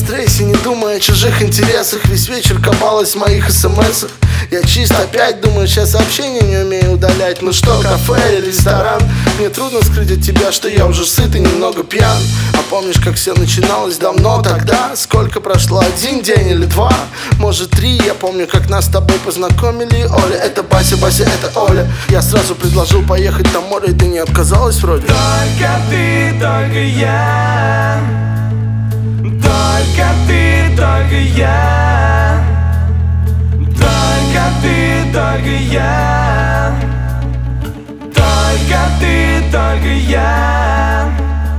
стрессе, не думая о чужих интересах. Весь вечер копалась в моих смсах. Я чисто опять думаю, сейчас сообщения не умею удалять. Ну что, кафе или ресторан? Мне трудно скрыть от тебя, что я уже сыт и немного пьян. А помнишь, как все начиналось давно тогда? Сколько прошло, 1 день или 2? Может 3, я помню, как нас с тобой познакомили. Оля, это Бася, Бася, это Оля. Я сразу предложил поехать на море, и ты не отказалась вроде. Только ты, только я. Только ты, только я. Только ты, только я. Только ты, только я.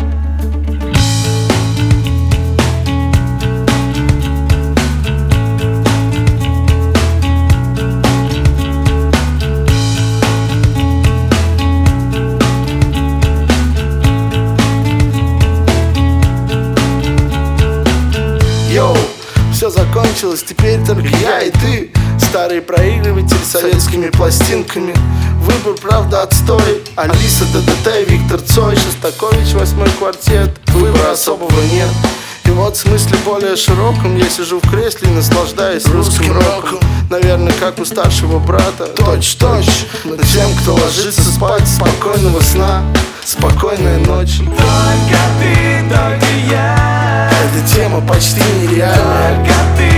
Йоу, все закончилось, теперь только я и ты. Старый проигрыватель с советскими пластинками. Выбор, правда, отстой. Алиса, ДДТ, Виктор Цой, Шостакович, 8-й квартет. Выбора особого нет. И вот в смысле более широком я сижу в кресле и наслаждаюсь русским роком. Наверное, как у старшего брата. Точь-точь. Но тем, кто ложится спать, спокойного сна, спокойной ночи. Только ты, только я. Эта тема почти нереальная. Только ты,